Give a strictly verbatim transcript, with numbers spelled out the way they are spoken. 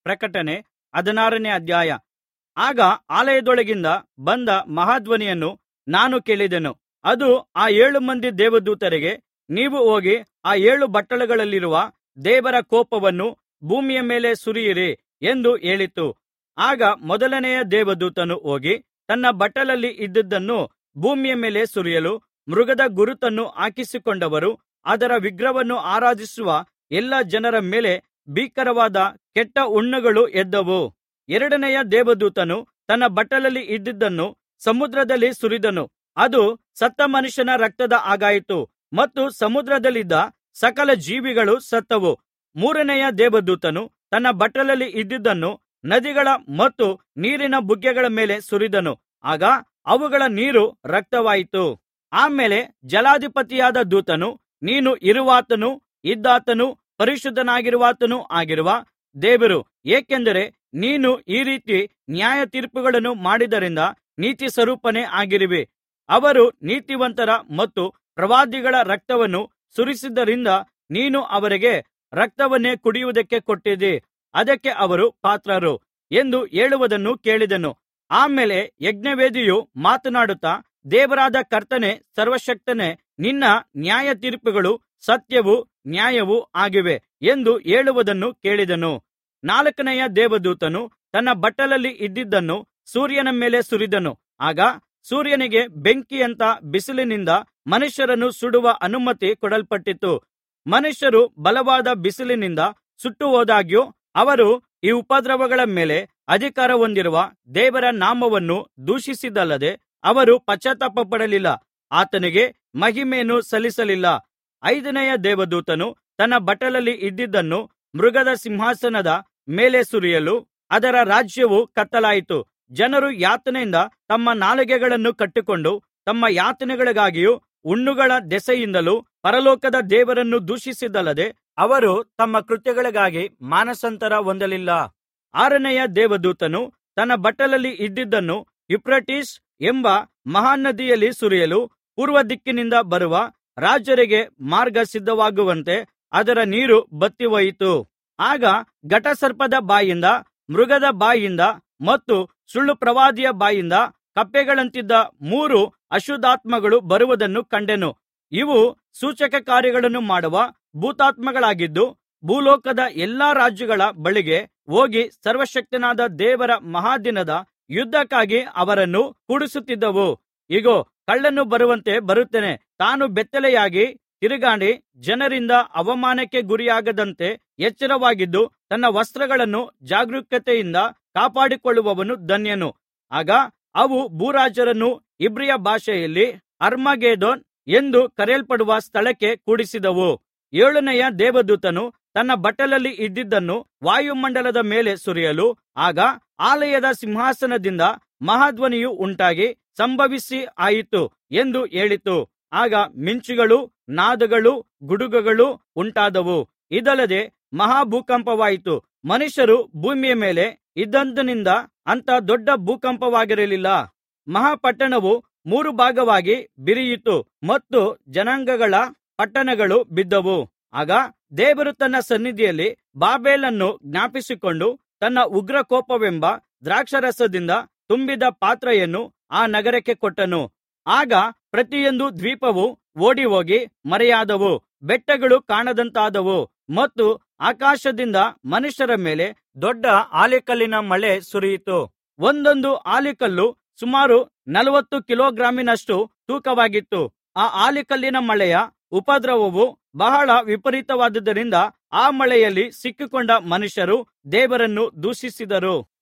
ಪ್ರಕಟಣೆ ಹದಿನಾರನೇ ಅಧ್ಯಾಯ. ಆಗ ಆಲಯದೊಳಗಿಂದ ಬಂದ ಮಹಾಧ್ವನಿಯನ್ನು ನಾನು ಕೇಳಿದೆನು. ಅದು ಆ ಏಳು ಮಂದಿ ದೇವದೂತರಿಗೆ, ನೀವು ಹೋಗಿ ಆ ಏಳು ಬಟ್ಟಲುಗಳಲ್ಲಿರುವ ದೇವರ ಕೋಪವನ್ನು ಭೂಮಿಯ ಮೇಲೆ ಸುರಿಯಿರಿ ಎಂದು ಹೇಳಿತು. ಆಗ ಮೊದಲನೆಯ ದೇವದೂತನು ಹೋಗಿ ತನ್ನ ಬಟ್ಟಲಲ್ಲಿ ಇದ್ದದ್ದನ್ನು ಭೂಮಿಯ ಮೇಲೆ ಸುರಿಯಲು, ಮೃಗದ ಗುರುತನ್ನು ಹಾಕಿಸಿಕೊಂಡವರು ಅದರ ವಿಗ್ರಹವನ್ನು ಆರಾಧಿಸುವ ಎಲ್ಲಾ ಜನರ ಮೇಲೆ ಭೀಕರವಾದ ಕೆಟ್ಟ ಹುಣ್ಣುಗಳು ಎದ್ದವು. ಎರಡನೆಯ ದೇವದೂತನು ತನ್ನ ಬಟ್ಟಲಲ್ಲಿ ಇದ್ದದ್ದನ್ನು ಸಮುದ್ರದಲ್ಲಿ ಸುರಿದನು. ಅದು ಸತ್ತ ಮನುಷ್ಯನ ರಕ್ತದ ಹಾಗಾಯಿತು ಮತ್ತು ಸಮುದ್ರದಲ್ಲಿದ್ದ ಸಕಲ ಜೀವಿಗಳು ಸತ್ತವು. ಮೂರನೆಯ ದೇವದೂತನು ತನ್ನ ಬಟ್ಟಲಲ್ಲಿ ಇದ್ದದ್ದನ್ನು ನದಿಗಳ ಮತ್ತು ನೀರಿನ ಬುಗ್ಗೆಗಳ ಮೇಲೆ ಸುರಿದನು. ಆಗ ಅವುಗಳ ನೀರು ರಕ್ತವಾಯಿತು. ಆಮೇಲೆ ಜಲಾಧಿಪತಿಯಾದ ದೂತನು, ನೀನು ಇರುವಾತನೂ ಇದ್ದಾತನೂ ಪರಿಶುದ್ಧನಾಗಿರುವಾತನೂ ಆಗಿರುವ ದೇವರು, ಏಕೆಂದರೆ ನೀನು ಈ ರೀತಿ ನ್ಯಾಯತೀರ್ಪುಗಳನ್ನು ಮಾಡಿದ್ದರಿಂದ ನೀತಿಸ್ವರೂಪನೇ ಆಗಿರುವಿ. ಅವರು ನೀತಿವಂತರ ಮತ್ತು ಪ್ರವಾದಿಗಳ ರಕ್ತವನ್ನು ಸುರಿಸಿದ್ದರಿಂದ ನೀನು ಅವರಿಗೆ ರಕ್ತವನ್ನೇ ಕುಡಿಯುವುದಕ್ಕೆ ಕೊಟ್ಟಿದ್ದೀ, ಅದಕ್ಕೆ ಅವರು ಪಾತ್ರರು ಎಂದು ಹೇಳುವುದನ್ನು ಕೇಳಿದೆನು. ಆಮೇಲೆ ಯಜ್ಞವೇದಿಯು ಮಾತನಾಡುತ್ತಾ, ದೇವರಾದ ಕರ್ತನೇ, ಸರ್ವಶಕ್ತನೇ, ನಿನ್ನ ನ್ಯಾಯತೀರ್ಪುಗಳು ಸತ್ಯವೂ ನ್ಯಾಯವೂ ಆಗಿವೆ ಎಂದು ಹೇಳುವುದನ್ನು ಕೇಳಿದೆನು. ನಾಲ್ಕನೆಯ ದೇವದೂತನು ತನ್ನ ಬಟ್ಟಲಲ್ಲಿ ಇದ್ದದ್ದನ್ನು ಸೂರ್ಯನ ಮೇಲೆ ಸುರಿದನು. ಆಗ ಸೂರ್ಯನಿಗೆ ಬೆಂಕಿಯಂಥ ಬಿಸಿಲಿನಿಂದ ಮನುಷ್ಯರನ್ನು ಸುಡುವ ಅನುಮತಿ ಕೊಡಲ್ಪಟ್ಟಿತು. ಮನುಷ್ಯರು ಬಲವಾದ ಬಿಸಿಲಿನಿಂದ ಸುಟ್ಟುಹೋದಾಗ್ಯೂ ಅವರು ಈ ಉಪದ್ರವಗಳ ಮೇಲೆ ಅಧಿಕಾರ ಹೊಂದಿರುವ ದೇವರ ನಾಮವನ್ನು ದೂಷಿಸಿದ್ದಲ್ಲದೆ ಅವರು ಪಶ್ಚಾತ್ತಾಪಪಡಲಿಲ್ಲ, ಆತನಿಗೆ ಮಹಿಮೆಯನ್ನು ಸಲ್ಲಿಸಲಿಲ್ಲ. ಐದನೆಯ ದೇವದೂತನು ತನ್ನ ಬಟ್ಟಲಲ್ಲಿ ಇದ್ದದ್ದನ್ನು ಮೃಗದ ಸಿಂಹಾಸನದ ಮೇಲೆ ಸುರಿಯಲು, ಅದರ ರಾಜ್ಯವು ಕತ್ತಲಾಯಿತು. ಜನರು ಯಾತನೆಯಿಂದ ತಮ್ಮ ನಾಲಿಗೆಗಳನ್ನು ಕಟ್ಟಿಕೊಂಡು ತಮ್ಮ ಯಾತನೆಗಳಿಗಾಗಿಯೂ ಹುಣ್ಣುಗಳ ದೆಸೆಯಿಂದಲೂ ಪರಲೋಕದ ದೇವರನ್ನು ದೂಷಿಸಿದ್ದಲ್ಲದೆ ಅವರು ತಮ್ಮ ಕೃತ್ಯಗಳಿಗಾಗಿ ಮಾನಸಾಂತರ ಹೊಂದಲಿಲ್ಲ. ಆರನೆಯ ದೇವದೂತನು ತನ್ನ ಬಟ್ಟಲಲ್ಲಿ ಇದ್ದದ್ದನ್ನು ಯೂಫ್ರೆಟಿಸ್ ಎಂಬ ಮಹಾನದಿಯಲ್ಲಿ ಸುರಿಯಲು, ಪೂರ್ವದಿಕ್ಕಿನಿಂದ ಬರುವ ರಾಜರಿಗೆ ಮಾರ್ಗ ಸಿದ್ಧವಾಗುವಂತೆ ಅದರ ನೀರು ಬತ್ತಿಹೋಯಿತು. ಆಗ ಘಟಸರ್ಪದ ಬಾಯಿಂದ, ಮೃಗದ ಬಾಯಿಂದ ಮತ್ತು ಸುಳ್ಳು ಪ್ರವಾದಿಯ ಬಾಯಿಂದ ಕಪ್ಪೆಗಳಂತಿದ್ದ ಮೂರು ಅಶುದ್ಧಾತ್ಮಗಳು ಬರುವುದನ್ನು ಕಂಡೆನು. ಇವು ಸೂಚಕಕಾರ್ಯಗಳನ್ನು ಮಾಡುವ ಭೂತಾತ್ಮಗಳಾಗಿದ್ದು, ಭೂಲೋಕದ ಎಲ್ಲಾ ರಾಜರುಗಳ ಬಳಿಗೆ ಹೋಗಿ ಸರ್ವಶಕ್ತನಾದ ದೇವರ ಮಹಾದಿನದ ಯುದ್ಧಕ್ಕಾಗಿ ಅವರನ್ನು ಕೂಡಿಸುತ್ತಿದ್ದವು. ಇಗೋ, ಕಳ್ಳನು ಬರುವಂತೆ ಬರುತ್ತೇನೆ. ತಾನು ಬೆತ್ತಲೆಯಾಗಿ ತಿರುಗಾಡಿ ಜನರಿಂದ ಅವಮಾನಕ್ಕೆ ಗುರಿಯಾಗದಂತೆ ಎಚ್ಚರವಾಗಿದ್ದು ತನ್ನ ವಸ್ತ್ರಗಳನ್ನು ಜಾಗರೂಕತೆಯಿಂದ ಕಾಪಾಡಿಕೊಳ್ಳುವವನು ಧನ್ಯನು. ಆಗ ಅವು ಭೂರಾಜರನ್ನು ಇಬ್ರಿಯ ಭಾಷೆಯಲ್ಲಿ ಅರ್ಮಗೆದ್ದೋನ್ ಎಂದು ಕರೆಯಲ್ಪಡುವ ಸ್ಥಳಕ್ಕೆ ಕೂಡಿಸಿದವು. ಏಳನೆಯ ದೇವದೂತನು ತನ್ನ ಬಟ್ಟಲಲ್ಲಿ ಇದ್ದದ್ದನ್ನು ವಾಯುಮಂಡಲದ ಮೇಲೆ ಸುರಿಯಲು, ಆಗ ಆಲಯದ ಸಿಂಹಾಸನದಿಂದ ಮಹಾಧ್ವನಿಯು ಉಂಟಾಗಿ ಸಂಭವಿಸಿ ಆಯಿತು ಎಂದು ಹೇಳಿತು. ಆಗ ಮಿಂಚುಗಳೂ ನಾದಗಳೂ ಗುಡುಗುಗಳೂ ಉಂಟಾದವು. ಇದಲ್ಲದೆ ಮಹಾಭೂಕಂಪವಾಯಿತು. ಮನುಷ್ಯರು ಭೂಮಿಯ ಮೇಲೆ ಇದ್ದಂದಿನಿಂದ ಅಂಥ ದೊಡ್ಡ ಭೂಕಂಪವಾಗಿರಲಿಲ್ಲ. ಮಹಾಪಟ್ಟಣವು ಮೂರು ಭಾಗವಾಗಿ ಬಿರಿಯಿತು ಮತ್ತು ಜನಾಂಗಗಳ ಪಟ್ಟಣಗಳು ಬಿದ್ದವು. ಆಗ ದೇವರು ತನ್ನ ಸನ್ನಿಧಿಯಲ್ಲಿ ಬಾಬೆಲನ್ನು ಜ್ಞಾಪಿಸಿಕೊಂಡು ತನ್ನ ಉಗ್ರಕೋಪವೆಂಬ ದ್ರಾಕ್ಷಾರಸದಿಂದ ತುಂಬಿದ ಪಾತ್ರೆಯನ್ನು ಆ ನಗರಕ್ಕೆ ಕೊಟ್ಟನು. ಆಗ ಪ್ರತಿಯೊಂದು ದ್ವೀಪವೂ ಓಡಿಹೋಗಿ ಮರೆಯಾದವು, ಬೆಟ್ಟಗಳು ಕಾಣದಂತಾದವು ಮತ್ತು ಆಕಾಶದಿಂದ ಮನುಷ್ಯರ ಮೇಲೆ ದೊಡ್ಡ ಆಲಿಕಲ್ಲಿನ ಮಳೆ ಸುರಿಯಿತು. ಒಂದೊಂದು ಆಲಿಕಲ್ಲು ಸುಮಾರು ನಲವತ್ತು ಕಿಲೋಗ್ರಾಮಿನಷ್ಟು ತೂಕವಾಗಿತ್ತು. ಆ ಆಲಿಕಲ್ಲಿನ ಮಳೆಯ ಉಪದ್ರವವು ಬಹಳ ವಿಪರೀತವಾದುದರಿಂದ ಆ ಮಳೆಯಲ್ಲಿ ಸಿಕ್ಕಿಕೊಂಡ ಮನುಷ್ಯರು ದೇವರನ್ನು ದೂಷಿಸಿದರು.